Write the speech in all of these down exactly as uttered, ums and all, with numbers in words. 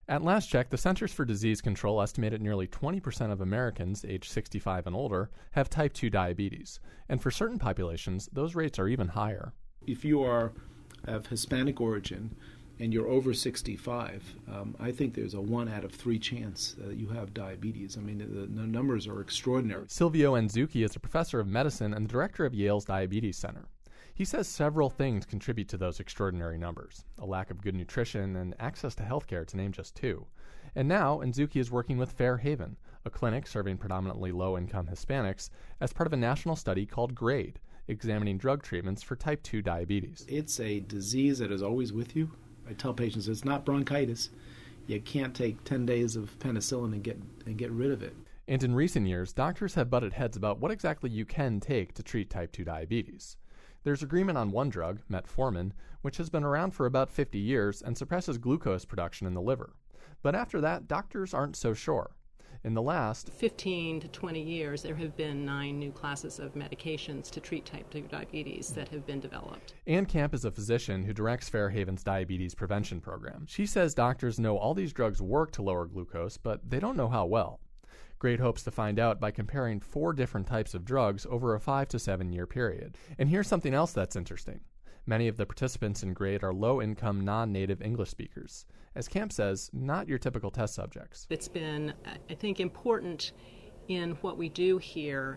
At last check, the Centers for Disease Control estimated nearly twenty percent of Americans aged sixty-five and older have type two diabetes, and for certain populations, those rates are even higher. If you are of Hispanic origin and you're over sixty-five, um, I think there's a one out of three chance that you have diabetes. I mean, the, the numbers are extraordinary. Silvio Nzuki is a professor of medicine and the director of Yale's Diabetes Center. He says several things contribute to those extraordinary numbers: a lack of good nutrition and access to health care, to name just two. And now, Nzuki is working with Fair Haven, a clinic serving predominantly low-income Hispanics, as part of a national study called GRADE, examining drug treatments for type two diabetes. It's a disease that is always with you. I tell patients it's not bronchitis. You can't take ten days of penicillin and get and get rid of it. And in recent years, doctors have butted heads about what exactly you can take to treat type two diabetes. There's agreement on one drug, metformin, which has been around for about fifty years and suppresses glucose production in the liver. But after that, doctors aren't so sure. In the last fifteen to twenty years, there have been nine new classes of medications to treat type two diabetes that have been developed. Ann Camp is a physician who directs Fair Haven's diabetes prevention program. She says doctors know all these drugs work to lower glucose, but they don't know how well. GRADE hopes to find out by comparing four different types of drugs over a five to seven year period. And here's something else that's interesting. Many of the participants in GRADE are low-income, non-native English speakers. As Camp says, not your typical test subjects. It's been, I think, important in what we do here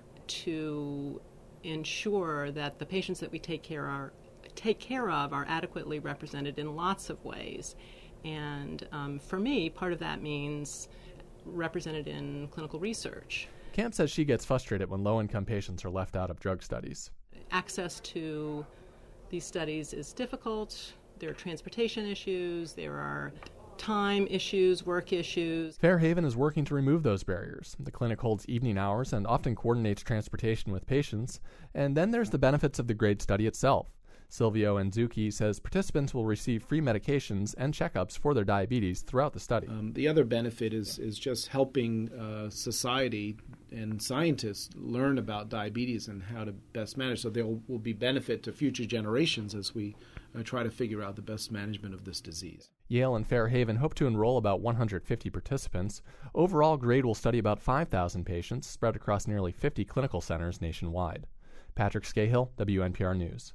to ensure that the patients that we take care are take care of are adequately represented in lots of ways. And um, for me, part of that means represented in clinical research. Camp says she gets frustrated when low-income patients are left out of drug studies. Access to these studies is difficult. There are transportation issues. There are time issues, work issues. Fair Haven is working to remove those barriers. The clinic holds evening hours and often coordinates transportation with patients. And then there's the benefits of the GRADE study itself. Silvio Nzuki says participants will receive free medications and checkups for their diabetes throughout the study. Um, the other benefit is, is just helping uh, society and scientists learn about diabetes and how to best manage. So there will be benefit to future generations as we uh, try to figure out the best management of this disease. Yale and Fair Haven hope to enroll about one hundred fifty participants. Overall, GRADE will study about five thousand patients spread across nearly fifty clinical centers nationwide. Patrick Scahill, W N P R News.